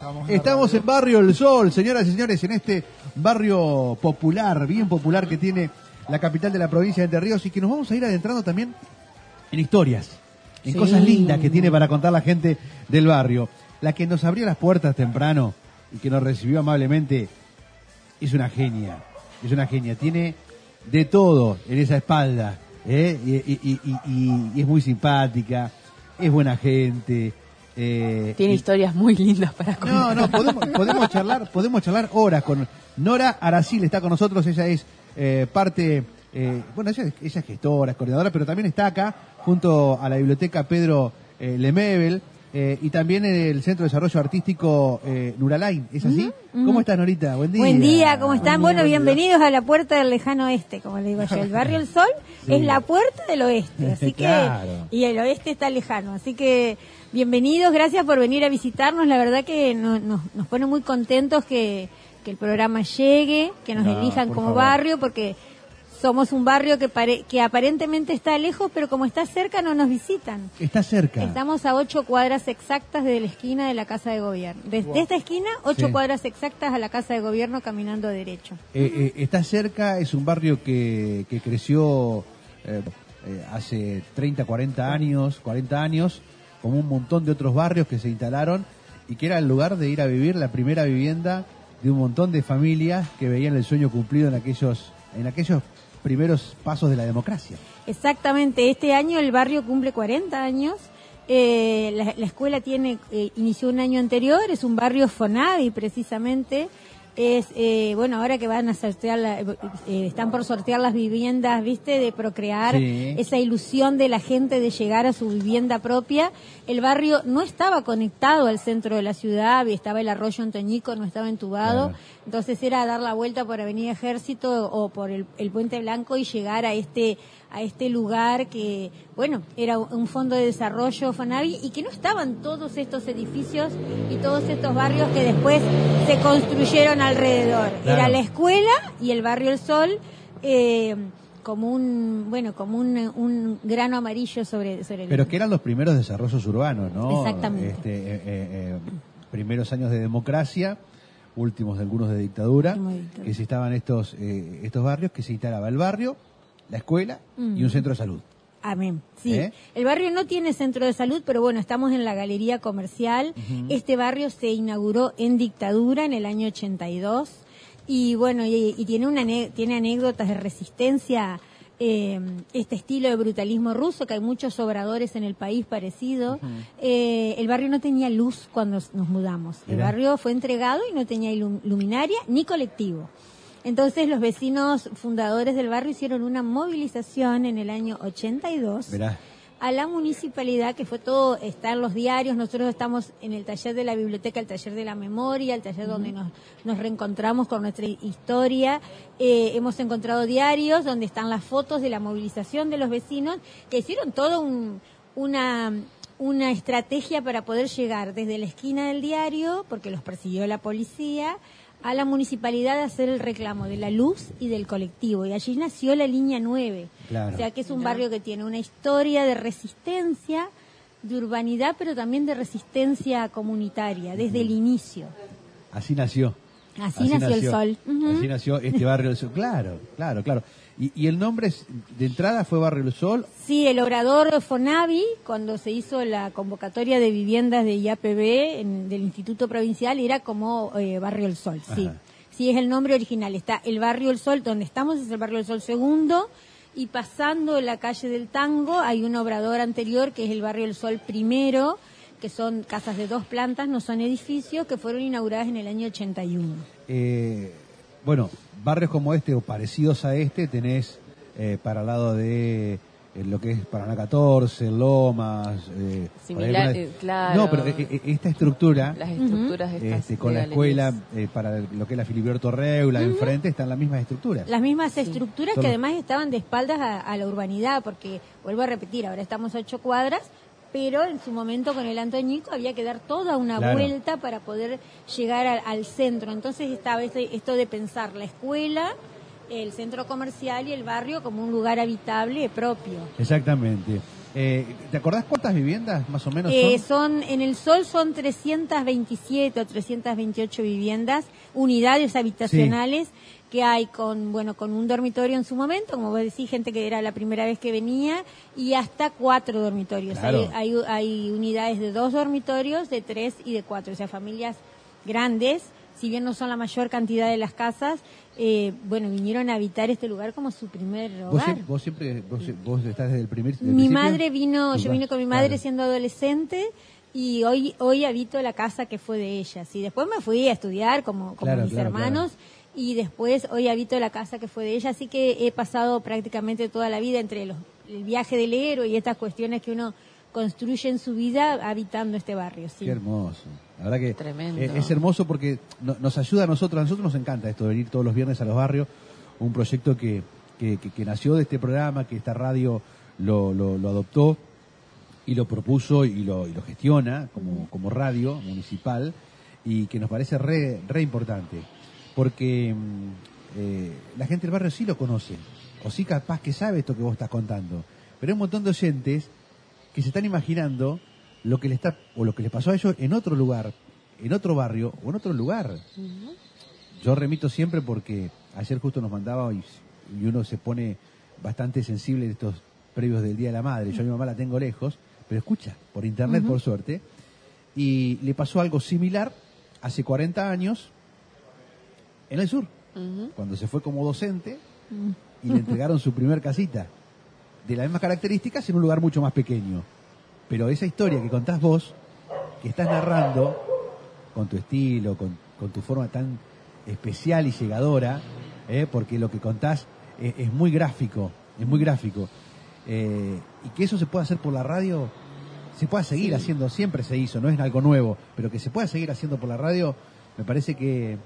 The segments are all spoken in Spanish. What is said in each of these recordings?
Estamos en Barrio El Sol, señoras y señores, en este barrio popular, bien popular que tiene la capital de la provincia de Entre Ríos, y que nos vamos a ir adentrando también en historias, en cosas lindas que tiene para contar la gente del barrio. La que nos abrió las puertas temprano y que nos recibió amablemente es una genia, tiene de todo en esa espalda, y es muy simpática, es buena gente. Tiene historias muy lindas para contar. Podemos charlar horas con Nora Aracil. Está con nosotros, ella es parte, ella es gestora, es coordinadora, pero también está acá junto a la biblioteca Pedro Lemebel, y también en el Centro de Desarrollo Artístico Nuralain. ¿Es así? ¿Cómo estás, Norita? Buen día. Buen día, ¿cómo están? Bueno, bienvenidos a la puerta del lejano oeste, como le digo yo. El Barrio El Sol es la puerta del oeste, así Claro. que, y el oeste está lejano, así que bienvenidos, gracias por venir a visitarnos. La verdad que nos pone muy contentos que el programa llegue, que nos elijan como barrio, porque somos un barrio que aparentemente está lejos, pero como está cerca no nos visitan. Está cerca. Estamos a 8 cuadras exactas de la esquina de la Casa de Gobierno. Desde esta esquina, 8 cuadras exactas a la Casa de Gobierno caminando derecho. Está cerca, es un barrio que creció hace 30, 40 años, como un montón de otros barrios que se instalaron y que era el lugar de ir a vivir la primera vivienda de un montón de familias que veían el sueño cumplido en aquellos primeros pasos de la democracia. Exactamente, este año el barrio cumple 40 años, la escuela inició un año anterior, es un barrio Fonavi precisamente, ahora que van a sortear, están por sortear las viviendas, ¿viste? De procrear, esa ilusión de la gente de llegar a su vivienda propia. El barrio no estaba conectado al centro de la ciudad, estaba el arroyo Antoñico, no estaba entubado, entonces era dar la vuelta por Avenida Ejército o por el Puente Blanco y llegar a este lugar que, era un fondo de desarrollo Fonavi y que no estaban todos estos edificios y todos estos barrios que después se construyeron alrededor. Claro. Era la escuela y el Barrio El Sol, como un grano amarillo sobre el... Pero que eran los primeros desarrollos urbanos, ¿no? Exactamente. Primeros años de democracia, últimos de algunos de dictadura, que se estaban estos barrios, que se instalaba el barrio, la escuela y un centro de salud. Amén. Sí. El barrio no tiene centro de salud, pero estamos en la galería comercial. Este barrio se inauguró en dictadura en el año 82 y tiene anécdotas de resistencia, este estilo de brutalismo ruso, que hay muchos obradores en el país parecido. El barrio no tenía luz cuando nos mudamos. El barrio fue entregado y no tenía luminaria ni colectivo. Entonces los vecinos fundadores del barrio hicieron una movilización en el año 82 a la municipalidad, que fue todo, está en los diarios. Nosotros estamos en el taller de la biblioteca, el taller de la memoria, el taller donde nos reencontramos con nuestra historia. Hemos encontrado diarios donde están las fotos de la movilización de los vecinos, que hicieron todo una estrategia para poder llegar desde la esquina del diario, porque los persiguió la policía, a la municipalidad de hacer el reclamo de la luz y del colectivo, y allí nació la línea 9. Claro. O sea que es un barrio que tiene una historia de resistencia, de urbanidad, pero también de resistencia comunitaria desde el inicio. Así nació. Así nació el Sol. Así nació este Barrio del Sol. Claro. ¿Y el nombre de entrada fue Barrio del Sol? Sí, el obrador Fonavi, cuando se hizo la convocatoria de viviendas de IAPB del Instituto Provincial, era como Barrio del Sol, sí. Sí, es el nombre original. Está el Barrio del Sol, donde estamos es el Barrio del Sol segundo, y pasando la calle del Tango hay un obrador anterior que es el Barrio del Sol primero, que son casas de 2 plantas, no son edificios, que fueron inauguradas en el año 81. Barrios como este o parecidos a este tenés para el lado de lo que es Paraná 14, Lomas... Similar, claro. No, pero esta estructura... Las estructuras estas con la escuela, para lo que es la Filiberto Reula, enfrente están las mismas estructuras. Las mismas estructuras que además estaban de espaldas a la urbanidad, porque, vuelvo a repetir, ahora estamos a 8 cuadras, pero en su momento con el Antoñico había que dar toda una vuelta para poder llegar al centro. Entonces estaba esto de pensar la escuela, el centro comercial y el barrio como un lugar habitable propio. Exactamente. ¿Te acordás cuántas viviendas más o menos son? En el Sol son 327 o 328 viviendas, unidades habitacionales, que hay con un dormitorio en su momento, como vos decís, gente que era la primera vez que venía, y hasta 4 dormitorios. Claro. Hay unidades de 2 dormitorios, de 3 y de 4, o sea, familias grandes. Si bien no son la mayor cantidad de las casas, vinieron a habitar este lugar como su primer hogar. ¿Vos estás desde el principio? Mi madre vino, yo vine con mi madre siendo adolescente, y hoy habito la casa que fue de ella. Sí, después me fui a estudiar como mis hermanos, y después hoy habito la casa que fue de ella, así que he pasado prácticamente toda la vida entre el viaje del héroe y estas cuestiones que uno construye en su vida habitando este barrio. Sí. Qué hermoso. La verdad que tremendo. Es hermoso porque nos ayuda a nosotros nos encanta esto de venir todos los viernes a los barrios, un proyecto que nació de este programa, que esta radio lo adoptó y lo propuso y lo gestiona como radio municipal, y que nos parece re importante, porque la gente del barrio sí lo conoce, o sí capaz que sabe esto que vos estás contando, pero hay un montón de oyentes que se están imaginando lo que les pasó a ellos en otro lugar, en otro barrio o en otro lugar. Uh-huh. Yo remito siempre porque ayer justo nos mandaba y uno se pone bastante sensible en estos previos del Día de la Madre. Yo a mi mamá la tengo lejos, pero escucha por internet, uh-huh, por suerte, y le pasó algo similar hace 40 años en el sur, uh-huh, cuando se fue como docente, uh-huh, y le entregaron su primer casita de las mismas características en un lugar mucho más pequeño. Pero esa historia que contás vos, que estás narrando con tu estilo, con tu forma tan especial y llegadora, porque lo que contás es muy gráfico, y que eso se pueda hacer por la radio, se pueda seguir haciendo, siempre se hizo, no es algo nuevo, pero que se pueda seguir haciendo por la radio, me parece que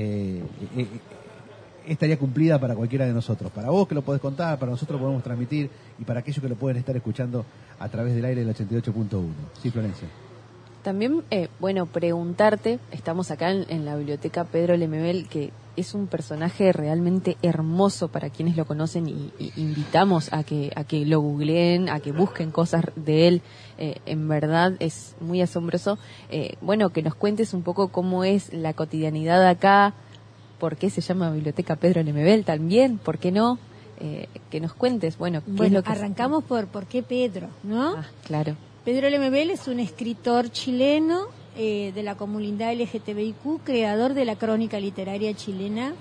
estaría cumplida para cualquiera de nosotros. Para vos que lo podés contar, para nosotros lo podemos transmitir, y para aquellos que lo pueden estar escuchando a través del aire del 88.1. Sí, Florencia. También, preguntarte, estamos acá en la biblioteca Pedro Lemebel, que es un personaje realmente hermoso para quienes lo conocen, y invitamos a que lo googleen, a que busquen cosas de él. En verdad es muy asombroso. Que nos cuentes un poco cómo es la cotidianidad acá, por qué se llama Biblioteca Pedro Lemebel también, por qué no, que nos cuentes, ¿qué es lo que arrancamos por qué Pedro, ¿no? Ah, claro. Pedro Lemebel es un escritor chileno de la comunidad LGTBIQ, creador de la crónica literaria chilena,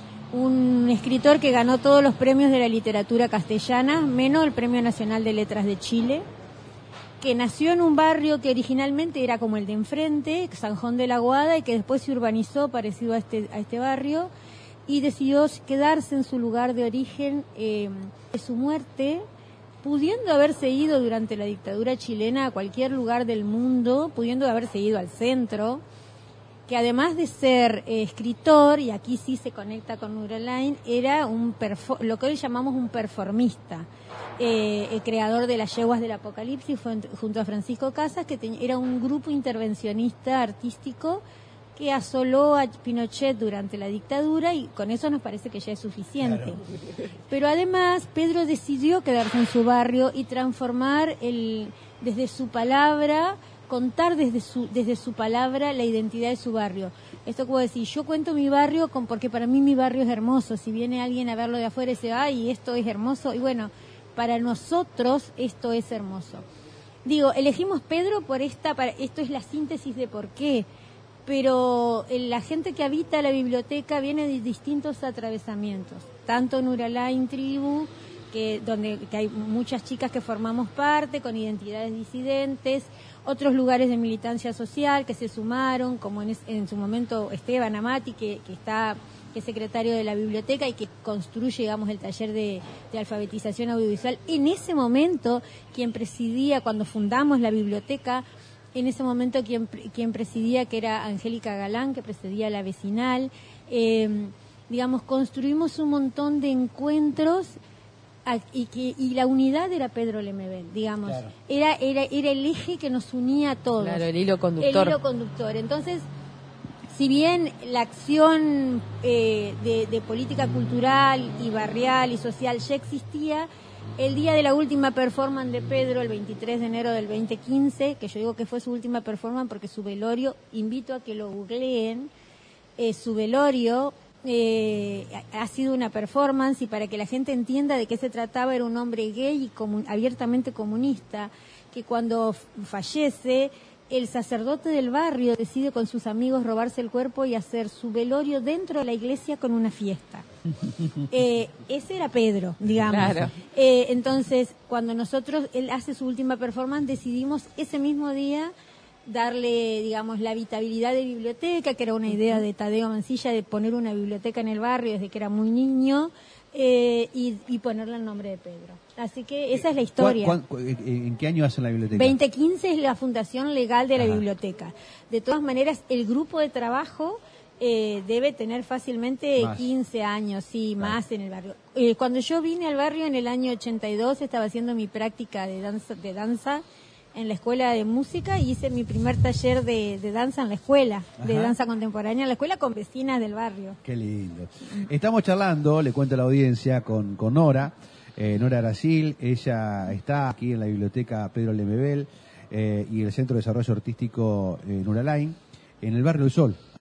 un escritor que ganó todos los premios de la literatura castellana, menos el Premio Nacional de Letras de Chile, que nació en un barrio que originalmente era como el de enfrente, San Juan de la Guada, y que después se urbanizó parecido a este barrio, y decidió quedarse en su lugar de origen. De su muerte, pudiendo haberse ido durante la dictadura chilena a cualquier lugar del mundo, pudiendo haberse ido al centro, que además de ser escritor, y aquí sí se conecta con Neuraline, era lo que hoy llamamos un performista, el creador de Las Yeguas del Apocalipsis junto a Francisco Casas, que era un grupo intervencionista artístico que asoló a Pinochet durante la dictadura, y con eso nos parece que ya es suficiente. Claro. Pero además Pedro decidió quedarse en su barrio y transformar desde su palabra, contar desde su palabra la identidad de su barrio. Esto como decir, yo cuento mi barrio porque para mí mi barrio es hermoso. Si viene alguien a verlo de afuera y dice, ay, esto es hermoso, y bueno, para nosotros esto es hermoso. Digo, elegimos Pedro esto es la síntesis de por qué. Pero la gente que habita la biblioteca viene de distintos atravesamientos, tanto en Neuraline Tribu, que hay muchas chicas que formamos parte con identidades disidentes, otros lugares de militancia social que se sumaron, como en su momento Esteban Amati, que es secretario de la biblioteca y que construye, digamos, el taller de alfabetización audiovisual. En ese momento, quien presidía, cuando fundamos la biblioteca, en ese momento quien presidía, que era Angélica Galán, que presidía la vecinal, construimos un montón de encuentros, y la unidad era Pedro Lemebel, digamos. Claro. Era el eje que nos unía a todos. Claro, el hilo conductor. Entonces, si bien la acción de política cultural y barrial y social ya existía, El día de la última performance de Pedro, el 23 de enero del 2015, que yo digo que fue su última performance porque su velorio, invito a que lo googleen, su velorio ha sido una performance, y para que la gente entienda de qué se trataba, era un hombre gay y abiertamente comunista, que cuando fallece, el sacerdote del barrio decide con sus amigos robarse el cuerpo y hacer su velorio dentro de la iglesia con una fiesta. Ese era Pedro, digamos. Claro. Entonces, cuando él hace su última performance, decidimos ese mismo día darle, digamos, la habitabilidad de biblioteca, que era una idea de Tadeo Mancilla, de poner una biblioteca en el barrio desde que era muy niño, y ponerle el nombre de Pedro. Así que esa es la historia. ¿En qué año hacen la biblioteca? 2015 es la fundación legal de la biblioteca. De todas maneras, el grupo de trabajo debe tener fácilmente más. 15 años, sí, más en el barrio. Cuando yo vine al barrio en el año 82, estaba haciendo mi práctica de danza en la escuela de música, y hice mi primer taller de danza en la escuela, de danza contemporánea en la escuela, con vecinas del barrio. Qué lindo. Estamos charlando, le cuento a la audiencia, con Nora, Nora Brasil. Ella está aquí en la biblioteca Pedro Lemebel y el Centro de Desarrollo Artístico Nora Line, en el barrio del Sol.